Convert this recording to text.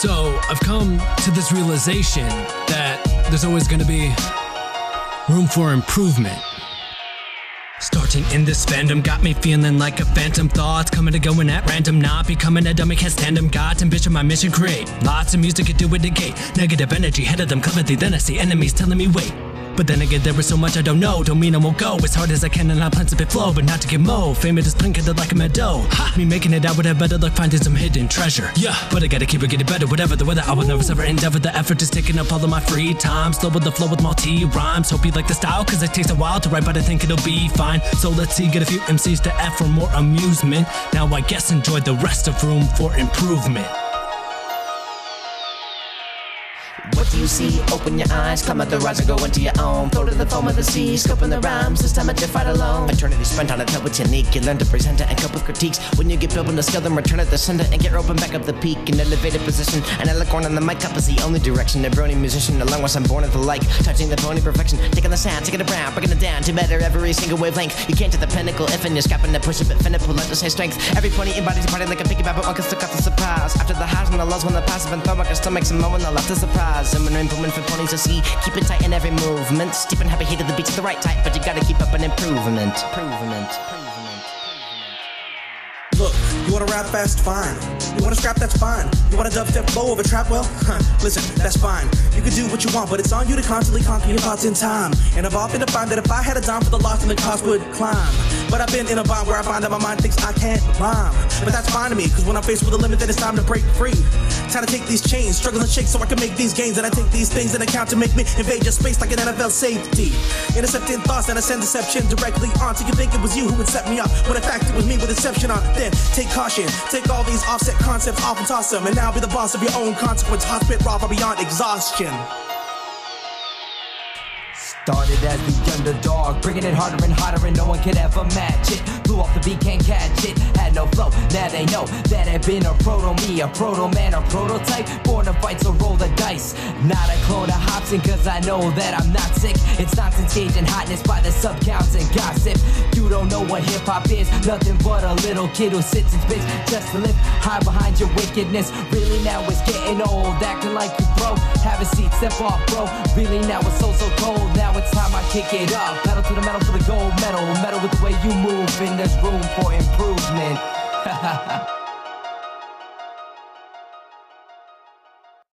So I've come to this realization that there's always going to be room for improvement. Starting in this fandom got me feeling like a phantom. Thoughts coming and going at random, not becoming a dummy, can't stand them. Got ambition, my mission create lots of music and do it negate negative energy, head of them cleverly, then I see enemies telling me wait. But then again, there is so much I don't know, don't mean I won't go as hard as I can and I plan to flow, but not to get mo. Fame it is blinking like a meadow. Ha! Me making it out would have better luck finding some hidden treasure. Yeah, but I gotta keep it getting better, whatever the weather. I will never ever endeavor. The effort is taking up all of my free time. Slow with the flow with multi rhymes. Hope you like the style, cause it takes a while to write, but I think it'll be fine. So let's see, get a few MCs to F for more amusement. Now I guess enjoy the rest of room for improvement. What do you see? Open your eyes, climb out the rise and go into your own. Flow to the foam of the sea, scoping the rhymes. This time I did fight alone. Eternity spent on a tell what's unique. You learn to present it and cope with critiques. When you get building the skill, then return at the center and get roping back up the peak. An elevated position, an eloquent on the mic up is the only direction. A brony musician, along once I'm born at the like. Touching the pony perfection, taking the sound, taking it around, breaking it down to better every single wavelength. You can't hit the pinnacle if you're scrapping to push it, but finna pull out to say strength. Every pony embodies a party like a piggyback, but one can still got the surprise. After the highs and the lows, when the past have been thrown, I can still make some moment, the left is surprise. I'm an implement for ponies to see. Keep it tight in every movement. Steep and happy, heat of the beats at the right type, but you gotta keep up an improvement. Look, you wanna rap fast? Fine. You wanna scrap? That's fine. You wanna dubstep flow over trap? Well, listen, that's fine. You can do what you want, but it's on you to constantly conquer your thoughts in time. And I've often to find that if I had a dime for the loss, then the cost would climb. But I've been in a bind where I find that my mind thinks I can't rhyme. But that's fine to me, cause when I'm faced with a limit, then it's time to break free. Time to take these chains, struggle and shake so I can make these gains. And I take these things into account to make me invade your space like an NFL safety. Intercepting thoughts and I send deception directly on. So you think it was you who would set me up, when in fact it was me with deception on. Then take caution, take all these offset concepts off and toss them, and now be the boss of your own consequence. Hot spit raw beyond exhaustion. Started as the underdog, bringing it harder and hotter and no one could ever match it. Blew off the beat, can't catch it, had no flow. Now they know that I've been a proto-me, a proto-man, a prototype. Born to fight, so roll the dice. Not a clone of Hobson, cause I know that I'm not sick. It's nonsense, gauging hotness by the sub-counts and gossip. You don't know what hip-hop is, nothing but a little kid who sits and spits just to live high behind your wickedness. Really now it's getting old, acting like you broke. Have a seat, step off, bro. Really now it's so cold. Now it's time I kick it up. Pedal to the metal for the gold medal. Metal with the way you move, and there's room for improvement.